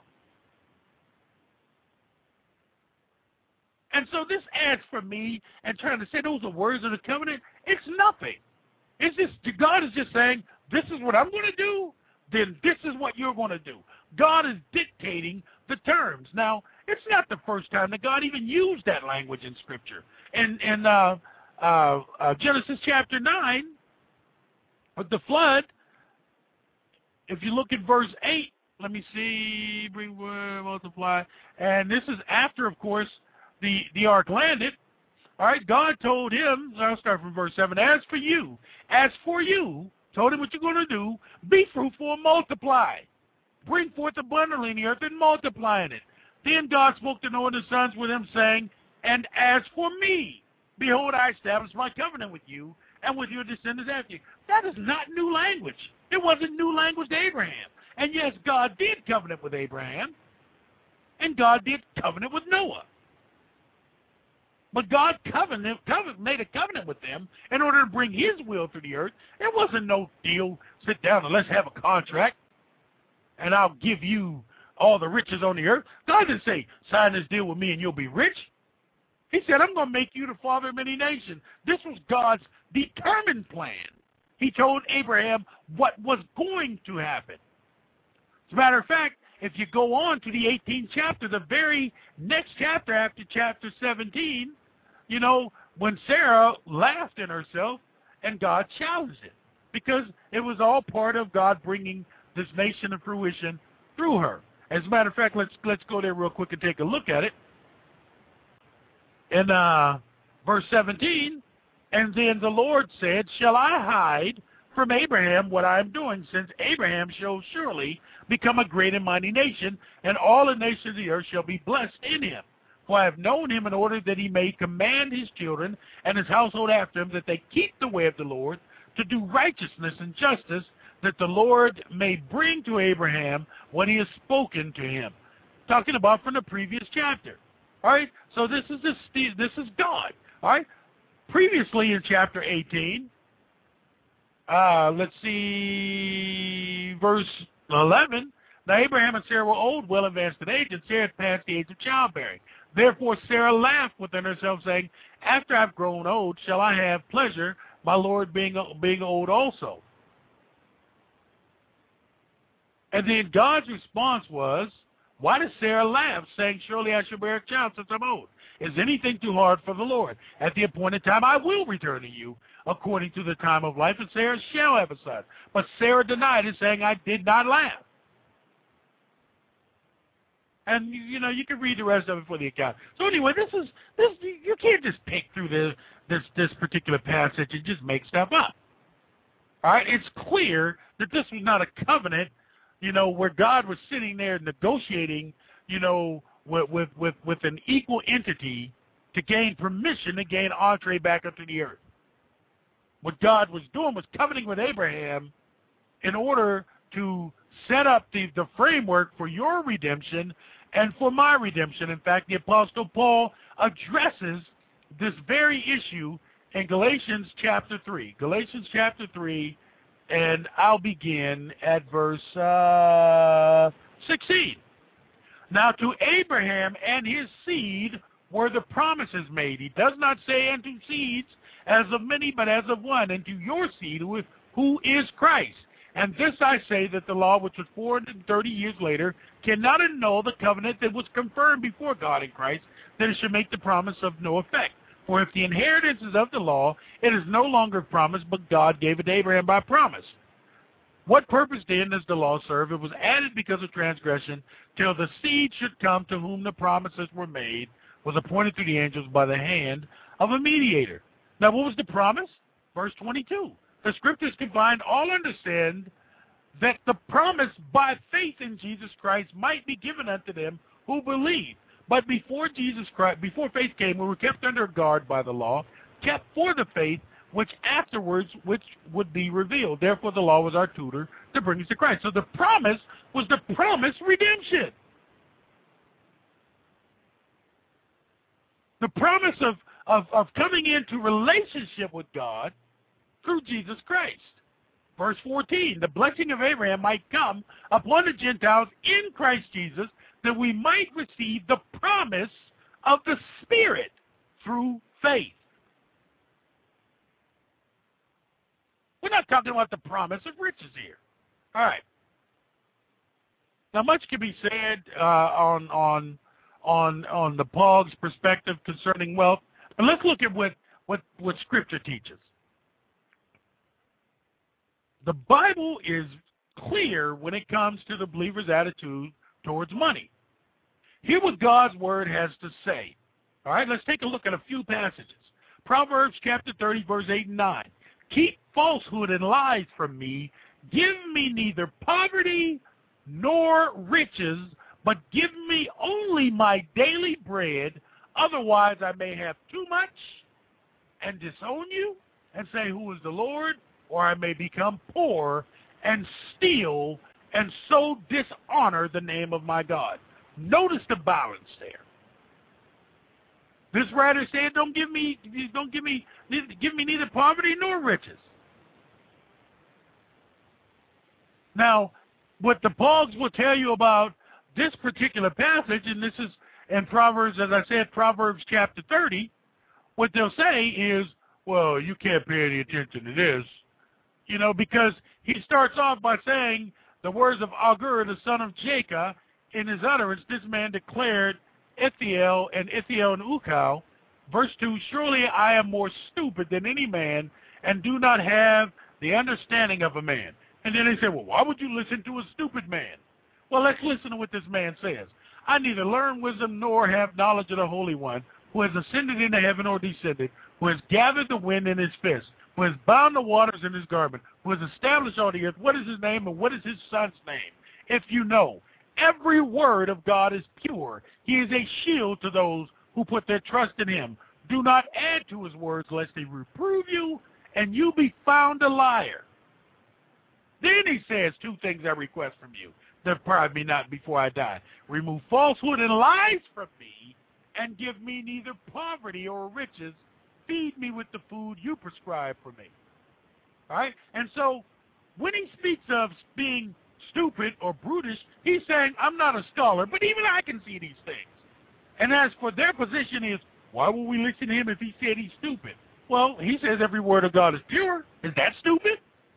And so this as for me, and trying to say those are words of the covenant, it's nothing. It's just, God is just saying, this is what I'm going to do, then this is what you're going to do. God is dictating the terms. Now, it's not the first time that God even used that language in Scripture. In Genesis chapter 9, with the flood, if you look at verse 8, let me see, bring word, multiply, and this is after, of course, the ark landed. All right, God told him, I'll start from verse 7, as for you, told him what you're going to do, be fruitful and multiply. Bring forth abundantly in the earth and multiply in it. Then God spoke to Noah and his sons with him, saying, and as for me, behold, I establish my covenant with you and with your descendants after you. That is not new language. It wasn't new language to Abraham. And yes, God did covenant with Abraham, and God did covenant with Noah. But God made a covenant with them in order to bring his will to the earth. It wasn't no deal, sit down and let's have a contract, and I'll give you all the riches on the earth. God didn't say, sign this deal with me and you'll be rich. He said, I'm going to make you the father of many nations. This was God's determined plan. He told Abraham what was going to happen. As a matter of fact, if you go on to the 18th chapter, the very next chapter after chapter 17, when Sarah laughed in herself and God challenged it, because it was all part of God bringing this nation to fruition through her. As a matter of fact, let's go there real quick and take a look at it. In verse 17, and then the Lord said, shall I hide from Abraham what I am doing, since Abraham shall surely become a great and mighty nation, and all the nations of the earth shall be blessed in him. For I have known him in order that he may command his children and his household after him, that they keep the way of the Lord, to do righteousness and justice, that the Lord may bring to Abraham what he has spoken to him. Talking about from the previous chapter. All right, so this is God. All right, previously in chapter 18, let's see, verse 11. Now Abraham and Sarah were old, well advanced in age, and Sarah had passed the age of childbearing. Therefore Sarah laughed within herself, saying, after I've grown old, shall I have pleasure, my Lord being old also? And then God's response was, why does Sarah laugh, saying, surely I shall bear a child since I'm old? Is anything too hard for the Lord? At the appointed time I will return to you, according to the time of life, and Sarah shall have a son. But Sarah denied it, saying, I did not laugh. And, you can read the rest of it for the account. So anyway, this you can't just pick through this particular passage and just make stuff up. All right? It's clear that this was not a covenant, where God was sitting there negotiating, with an equal entity to gain permission to gain entree back up to the earth. What God was doing was covenanting with Abraham in order to set up the framework for your redemption and for my redemption. In fact, the Apostle Paul addresses this very issue in Galatians chapter 3. Galatians chapter 3, and I'll begin at verse 16. Now to Abraham and his seed were the promises made. He does not say unto seeds as of many, but as of one, and to your seed, who is Christ. And this I say, that the law, which was 430 years later, cannot annul the covenant that was confirmed before God in Christ, that it should make the promise of no effect. For if the inheritance is of the law, it is no longer promised, but God gave it to Abraham by promise. What purpose then does the law serve? It was added because of transgression, till the seed should come to whom the promises were made, was appointed through the angels by the hand of a mediator. Now, what was the promise? Verse 22. The Scriptures combined all understand that the promise by faith in Jesus Christ might be given unto them who believe. But before faith came, we were kept under guard by the law, kept for the faith which would be revealed. Therefore, the law was our tutor to bring us to Christ. So the promise was the promised redemption. The promise of coming into relationship with God through Jesus Christ. Verse 14, the blessing of Abraham might come upon the Gentiles in Christ Jesus, that we might receive the promise of the Spirit through faith. We're not talking about the promise of riches here. All right. Now, much can be said on the Paul's perspective concerning wealth, but let's look at what Scripture teaches. The Bible is clear when it comes to the believer's attitude towards money. Hear what God's Word has to say. All right, let's take a look at a few passages. Proverbs chapter 30, verse 8 and 9. Keep falsehood and lies from me. Give me neither poverty nor riches, but give me only my daily bread. Otherwise I may have too much and disown you and say, who is the Lord? Or I may become poor and steal and so dishonor the name of my God. Notice the balance there. This writer said, give me neither poverty nor riches. Now, what the Pogs will tell you about this particular passage, and this is in Proverbs, as I said, Proverbs chapter 30, what they'll say is, well, you can't pay any attention to this. You know, because he starts off by saying the words of Agur, the son of Jacob, in his utterance, this man declared Ithiel and Ukal. Verse 2, surely I am more stupid than any man and do not have the understanding of a man. And then they say, well, why would you listen to a stupid man? Well, let's listen to what this man says. I neither learn wisdom nor have knowledge of the Holy One, who has ascended into heaven or descended, who has gathered the wind in his fist, who has bound the waters in his garment, who has established all the earth. What is his name and what is his son's name? If you know, every word of God is pure. He is a shield to those who put their trust in him. Do not add to his words, lest he reprove you, and you be found a liar. Then he says, two things I request from you. Deprive me not before I die. Remove falsehood and lies from me, and give me neither poverty or riches. Feed me with the food you prescribe for me. All right? And so when he speaks of being stupid or brutish, he's saying, I'm not a scholar, but even I can see these things. And as for their position is, why would we listen to him if he said he's stupid? Well, he says every word of God is pure. Is that stupid?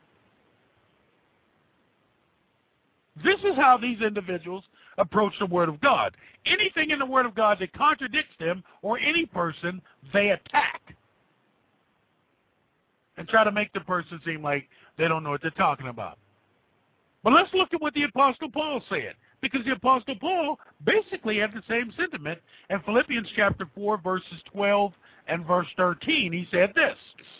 This is how these individuals approach the Word of God. Anything in the Word of God that contradicts them or any person, they attack and try to make the person seem like they don't know what they're talking about. But let's look at what the Apostle Paul said, because the Apostle Paul basically had the same sentiment. In Philippians chapter 4, verses 12 and verse 13, he said this,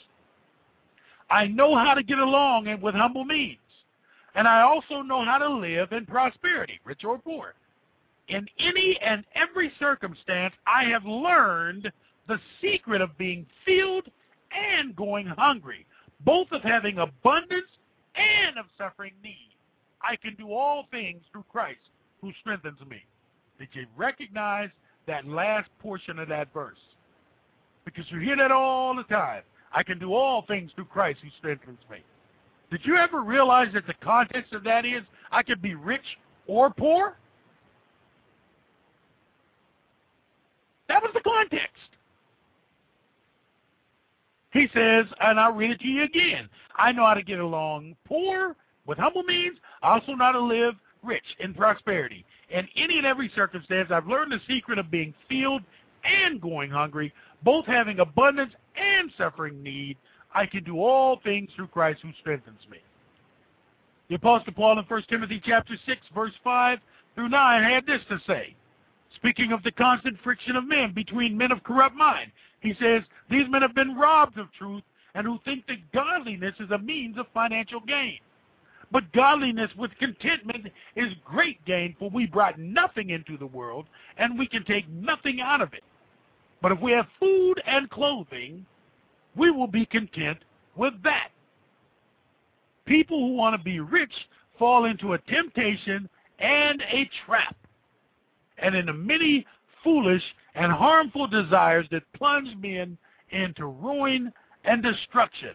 I know how to get along with humble means, and I also know how to live in prosperity, rich or poor. In any and every circumstance, I have learned the secret of being filled and going hungry, both of having abundance and of suffering need. I can do all things through Christ who strengthens me. Did you recognize that last portion of that verse? Because you hear that all the time. I can do all things through Christ who strengthens me. Did you ever realize that the context of that is I could be rich or poor? That was the context. He says, and I'll read it to you again, I know how to get along poor with humble means, I also know how to live rich in prosperity. In any and every circumstance, I've learned the secret of being filled and going hungry, both having abundance and suffering need. I can do all things through Christ who strengthens me. The Apostle Paul in 1 Timothy chapter 6, verse 5 through 9 had this to say, speaking of the constant friction of men between men of corrupt mind. He says, these men have been robbed of truth and who think that godliness is a means of financial gain. But godliness with contentment is great gain, for we brought nothing into the world, and we can take nothing out of it. But if we have food and clothing, we will be content with that. People who want to be rich fall into a temptation and a trap, and into many foolish and harmful desires that plunge men into ruin and destruction.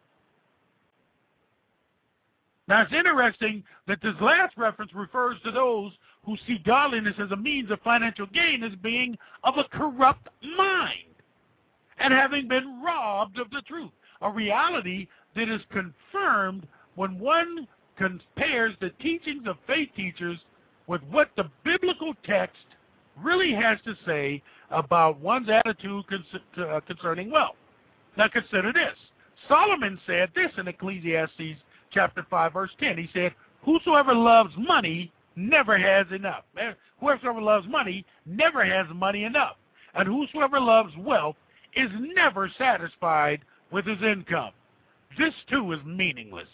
Now, it's interesting that this last reference refers to those who see godliness as a means of financial gain as being of a corrupt mind and having been robbed of the truth, a reality that is confirmed when one compares the teachings of faith teachers with what the biblical text really has to say about one's attitude concerning wealth. Now, consider this. Solomon said this in Ecclesiastes chapter 5, verse 10. He said, whosoever loves money never has enough. Whoever loves money never has money enough. And whosoever loves wealth is never satisfied with his income. This, too, is meaningless.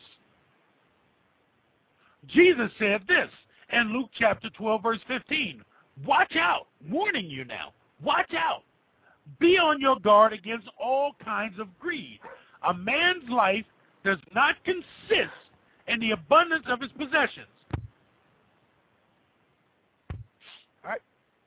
Jesus said this in Luke chapter 12, verse 15. Watch out, warning you now, watch out. Be on your guard against all kinds of greed. A man's life does not consist in the abundance of his possessions. All right.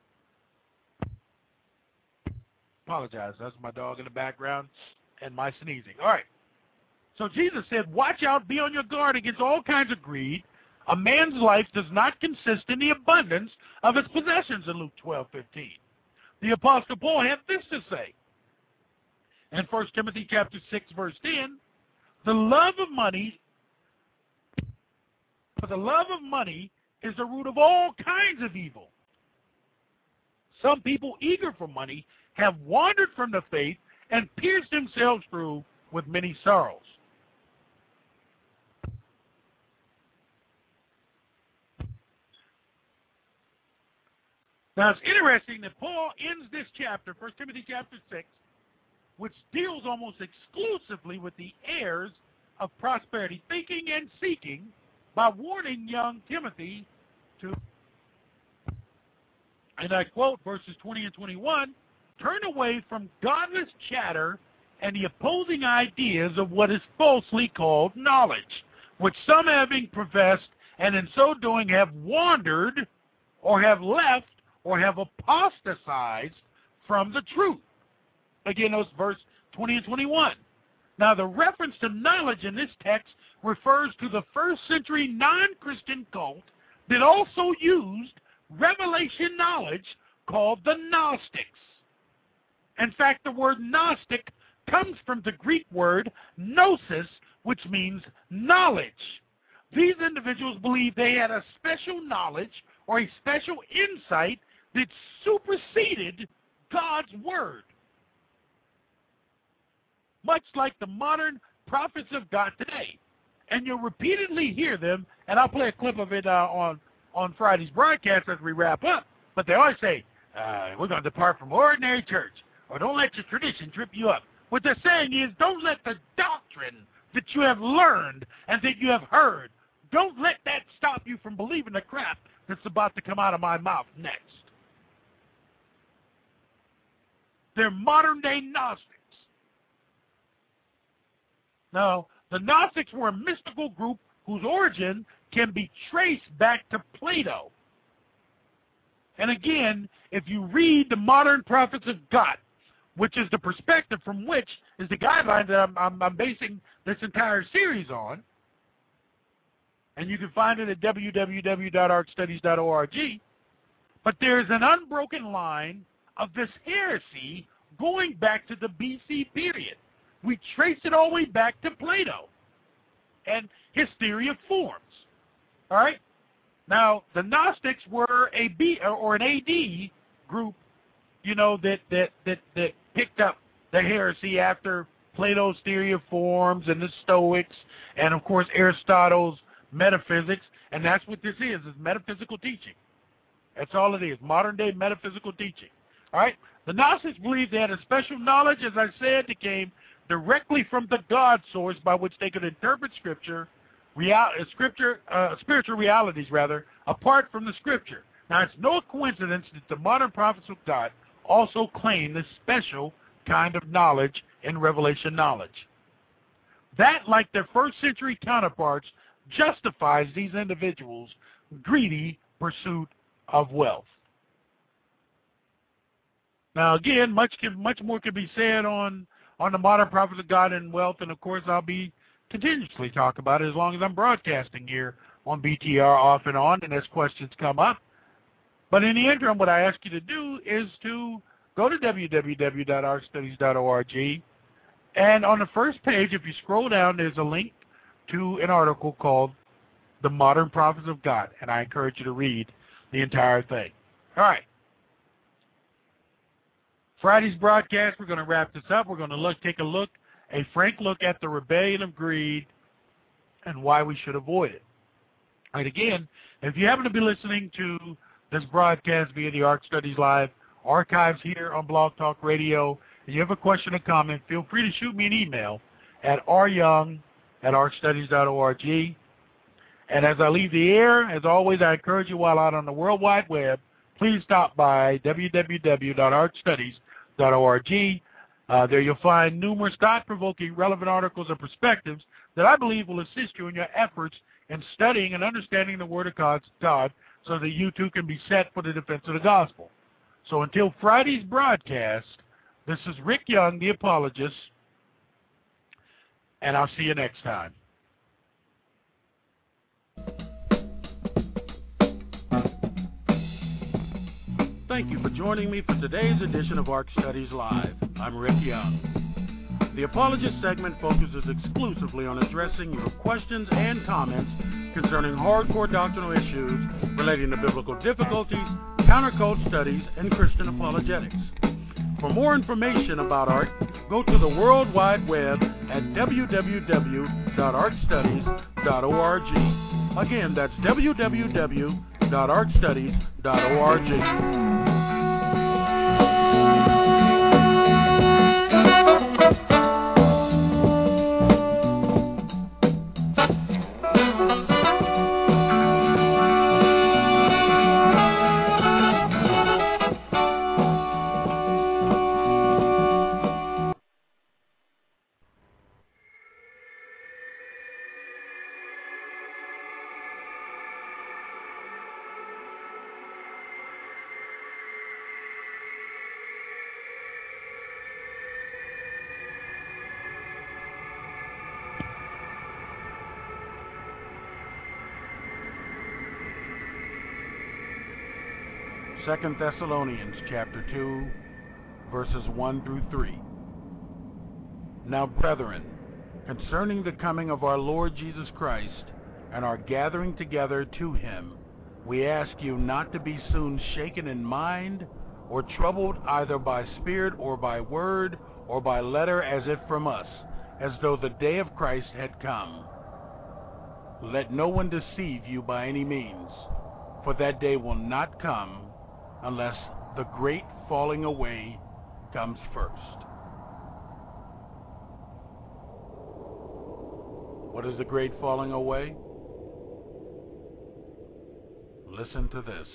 Apologize. That's my dog in the background and my sneezing. All right. So Jesus said, watch out, be on your guard against all kinds of greed. A man's life does not consist in the abundance of his possessions in Luke 12:15. The Apostle Paul had this to say in 1 Timothy chapter 6, verse 10, the love of money is the root of all kinds of evil. Some people eager for money have wandered from the faith and pierced themselves through with many sorrows. Now, it's interesting that Paul ends this chapter, 1 Timothy chapter 6, which deals almost exclusively with the heirs of prosperity, thinking and seeking, by warning young Timothy to, and I quote verses 20 and 21, turn away from godless chatter and the opposing ideas of what is falsely called knowledge, which some having professed, and in so doing have wandered, or have left, or have apostatized from the truth. Again, those verse 20 and 21. Now, the reference to knowledge in this text refers to the first century non-Christian cult that also used revelation knowledge called the Gnostics. In fact, the word Gnostic comes from the Greek word gnosis, which means knowledge. These individuals believed they had a special knowledge or a special insight that superseded God's word. Much like the modern prophets of God today. And you'll repeatedly hear them, and I'll play a clip of it on Friday's broadcast as we wrap up, but they always say, we're going to depart from ordinary church, or don't let your tradition trip you up. What they're saying is, don't let the doctrine that you have learned and that you have heard, don't let that stop you from believing the crap that's about to come out of my mouth next. They're modern-day Gnostics. Now, the Gnostics were a mystical group whose origin can be traced back to Plato. And again, if you read the modern prophets of God, which is the perspective from which is the guideline that I'm basing this entire series on, and you can find it at www.arkstudies.org, but there's an unbroken line of this heresy going back to the BC period. We trace it all the way back to Plato. and his theory of forms. All right? Now, the Gnostics were an AD group, that picked up the heresy after Plato's theory of forms and the Stoics and, of course, Aristotle's metaphysics. And that's what this is metaphysical teaching. That's all it is, modern-day metaphysical teaching. All right? The Gnostics believed they had a special knowledge, as I said, that came directly from the God source by which they could interpret spiritual realities, apart from the Scripture. Now, it's no coincidence that the modern prophets of God also claim this special kind of knowledge and revelation knowledge. That, like their first-century counterparts, justifies these individuals' greedy pursuit of wealth. Now, again, much more could be said on the modern prophets of God and wealth, and of course I'll be continuously talk about it as long as I'm broadcasting here on BTR off and on, and as questions come up. But in the interim, what I ask you to do is to go to www.arcstudies.org, and on the first page, if you scroll down, there's a link to an article called The Modern Prophets of God, and I encourage you to read the entire thing. All right. Friday's broadcast, we're going to wrap this up. We're going to take a frank look at the rebellion of greed and why we should avoid it. All right, again, if you happen to be listening to this broadcast via the Ark Studies Live archives here on Blog Talk Radio, if you have a question or comment, feel free to shoot me an email at ryoung@arcstudies.org. And as I leave the air, as always, I encourage you while out on the World Wide Web, please stop by www.arcstudies.org. There you'll find numerous thought-provoking, relevant articles and perspectives that I believe will assist you in your efforts in studying and understanding the Word of God so that you too can be set for the defense of the gospel. So until Friday's broadcast, this is Rick Young, the apologist, and I'll see you next time. Thank you for joining me for today's edition of Ark Studies Live. I'm Rick Young. The Apologist segment focuses exclusively on addressing your questions and comments concerning hardcore doctrinal issues relating to biblical difficulties, counter-cult studies, and Christian apologetics. For more information about ARC, go to the World Wide Web at www.arcstudies.org. Again, that's www.arcstudies.org. Second Thessalonians chapter 2, verses 1 through 3. Now, brethren, concerning the coming of our Lord Jesus Christ and our gathering together to him, we ask you not to be soon shaken in mind or troubled either by spirit or by word or by letter as if from us, as though the day of Christ had come. Let no one deceive you by any means, for that day will not come unless the great falling away comes first. What is the great falling away? Listen to this.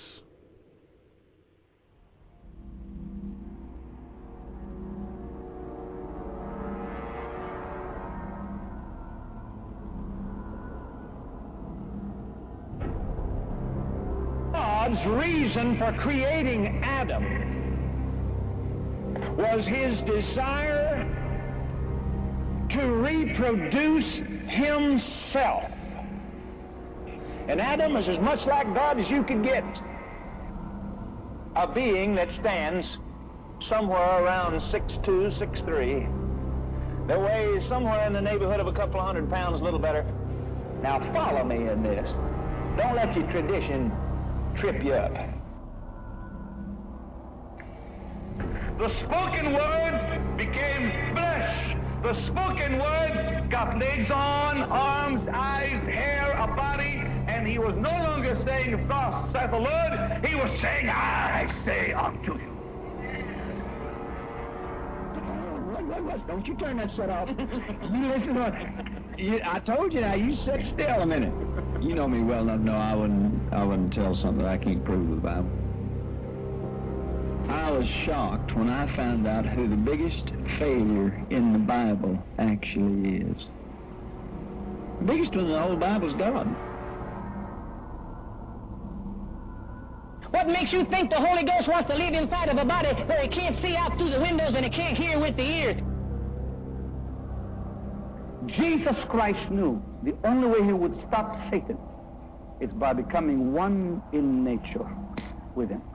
God's reason for creating Adam was his desire to reproduce himself. And Adam is as much like God as you could get. A being that stands somewhere around 6'2", 6'3", that weighs somewhere in the neighborhood of a couple of 100 pounds, a little better, Now follow me in this. Don't let your tradition trip you up. The spoken word became flesh. The spoken word got legs on, arms, eyes, hair, a body, and he was no longer saying, thus saith the Lord. He was saying, I say unto you. Don't you turn that set off. You listen to it. I told you now, you sit still a minute. You know me well enough to know I wouldn't tell something I can't prove with the Bible. I was shocked when I found out who the biggest failure in the Bible actually is. The biggest one in the whole Bible is God. What makes you think the Holy Ghost wants to live inside of a body where it can't see out through the windows and it can't hear with the ears? Jesus Christ knew the only way he would stop Satan is by becoming one in nature with him.